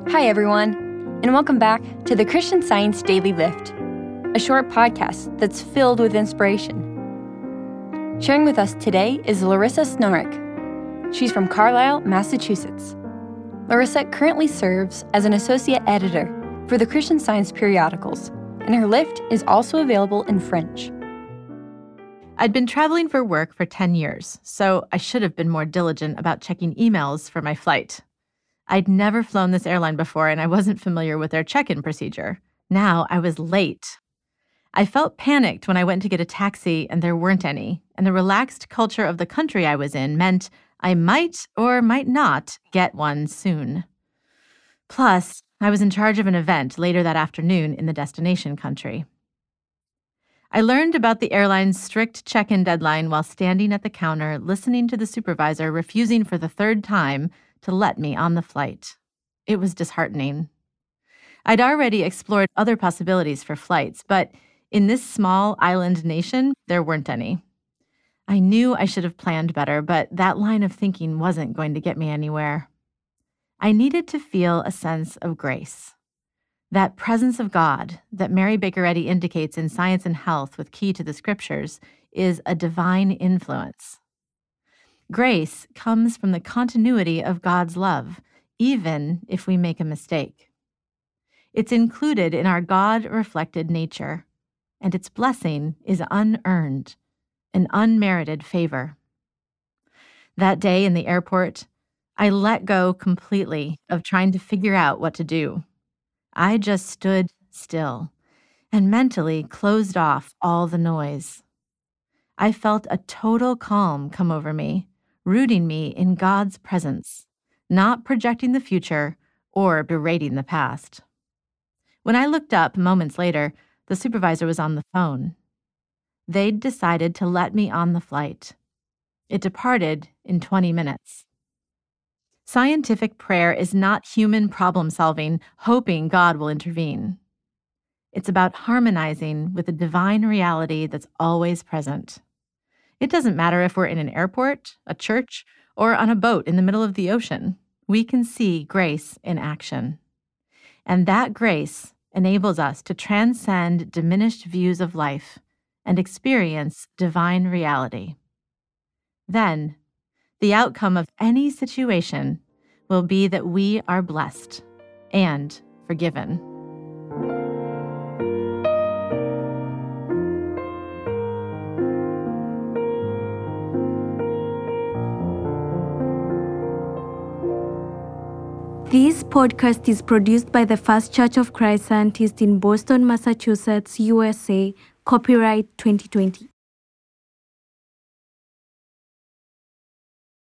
Hi, everyone, and welcome back to the Christian Science Daily Lift, a short podcast that's filled with inspiration. Sharing with us today is Larissa Snorik. She's from Carlisle, Massachusetts. Larissa currently serves as an associate editor for the Christian Science periodicals, and her lift is also available in French. I'd been traveling for work for 10 years, so I should have been more diligent about checking emails for my flight. I'd never flown this airline before, and I wasn't familiar with their check-in procedure. Now I was late. I felt panicked when I went to get a taxi and there weren't any, and the relaxed culture of the country I was in meant I might or might not get one soon. Plus, I was in charge of an event later that afternoon in the destination country. I learned about the airline's strict check-in deadline while standing at the counter listening to the supervisor refusing for the third time to let me on the flight. It was disheartening. I'd already explored other possibilities for flights, but in this small island nation, there weren't any. I knew I should have planned better, but that line of thinking wasn't going to get me anywhere. I needed to feel a sense of grace. That presence of God that Mary Baker Eddy indicates in Science and Health with Key to the Scriptures is a divine influence. Grace comes from the continuity of God's love, even if we make a mistake. It's included in our God-reflected nature, and its blessing is unearned, an unmerited favor. That day in the airport, I let go completely of trying to figure out what to do. I just stood still and mentally closed off all the noise. I felt a total calm come over me, rooting me in God's presence, not projecting the future or berating the past. When I looked up moments later, the supervisor was on the phone. They'd decided to let me on the flight. It departed in 20 minutes. Scientific prayer is not human problem-solving, hoping God will intervene. It's about harmonizing with a divine reality that's always present. It doesn't matter if we're in an airport, a church, or on a boat in the middle of the ocean. We can see grace in action. And that grace enables us to transcend diminished views of life and experience divine reality. Then, the outcome of any situation will be that we are blessed and forgiven. This podcast is produced by the First Church of Christ Scientist in Boston, Massachusetts, USA. Copyright 2020.